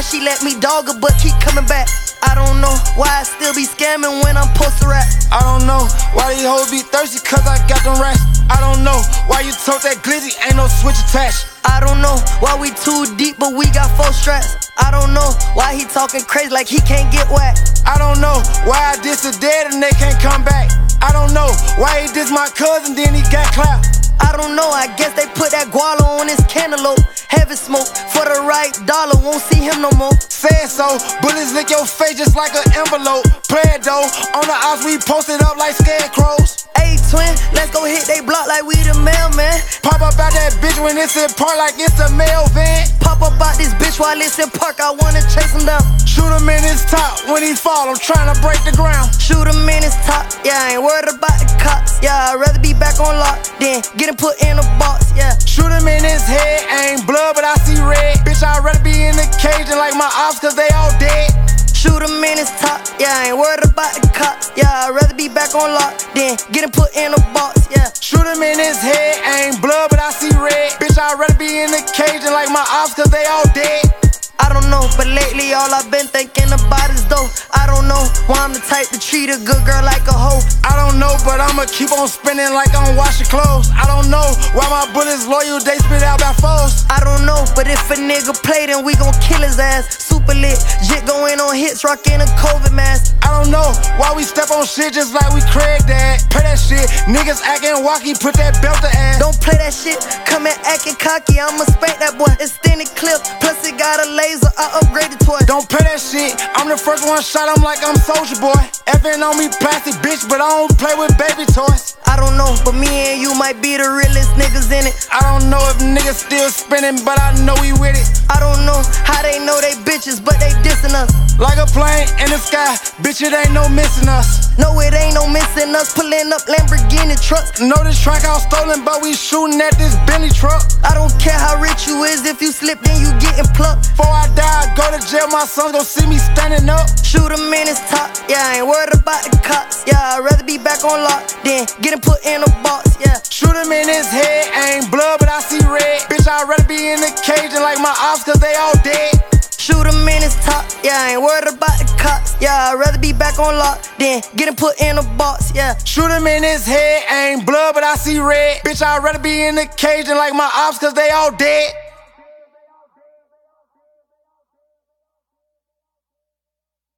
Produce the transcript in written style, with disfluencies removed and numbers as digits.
she let me dog her, but keep coming back. I don't know why I still be scamming when I'm supposed to rap. I don't know why these hoes be thirsty, cause I got them racks. I don't know why you told that glizzy, ain't no switch attached. I don't know why we too deep, but we got 4 straps. I don't know why he talking crazy like he can't get whacked. I don't know why I diss the dead and they can't come back. I don't know why he diss my cousin, then he got clapped. I don't know, I guess they put that guala on his cantaloupe. Heavy smoke for the right dollar, won't see him no more. Said so, bullets lick your face just like an envelope. Play it though, on the ops we posted up like scarecrows. Hey twin, let's go hit they block like we the mailman. Pop up out that bitch when it's in park like it's a mail van. Pop up out this bitch while it's in park, I wanna chase him down. Shoot him in his top, when he fall, I'm tryna break the ground. Shoot him in his top, yeah, I ain't worried about the cops. Yeah, I'd rather be back on lock than get him put in a box, yeah. Shoot him in his head, ain't blood but I see red. Bitch, I'd rather be in the cage than like my ops cause they all dead. Shoot him in his top, yeah, I ain't worried about the cops. Yeah, I'd rather be back on lock than get him put in a box, yeah. Shoot him in his head, ain't blood but I see red. Bitch, I'd rather be in the cage than like my ops cause they all dead. I don't know, but lately all I've been thinking about is dough. I don't know why I'm the type to treat a good girl like a hoe. I don't know, but I'ma keep on spinning like I'm washing clothes. I don't know why my bullets loyal, they spit out by foes. I don't know, but if a nigga play, then we gon' kill his ass. Super lit, jit going on hits, rockin' a COVID mask. I don't know why we step on shit just like we Craig Dad. Play that shit, niggas acting wacky, put that belt to ass. Don't play that shit, come in acting cocky, I'ma spank that boy. Extended clip, plus it got a laser, I upgraded toy. Don't play that shit, I'm the first one shot, I'm like I'm Soulja Boy. Effing on me plastic bitch, but I don't play with baby toys. I don't know, but me and you might be the realest niggas in it. I don't know if niggas still spinning, but I know we with it. I don't know how they know they bitches, but they dissing us. Like a plane in the sky, bitch, it ain't no missing us. No, it ain't no missing us, pulling up Lamborghini trucks. Know this track out stolen, but we shooting at this Bentley truck. I don't care how rich you is, if you slip, then you getting plucked. Before I die, I go to jail, my sons gon' see me standing up. Shoot him in his top, yeah, I ain't worried about the cops. Yeah, I'd rather be back on lock than get him put in a box, yeah. Shoot him in his head, ain't blood but I see red. Bitch, I'd rather be in the cage than like my ops cause they all dead. Shoot him in his top, yeah, I ain't worried about the cops. Yeah, I'd rather be back on lock than get him put in a box, yeah. Shoot him in his head, ain't blood but I see red. Bitch, I'd rather be in the cage than like my ops cause they all dead.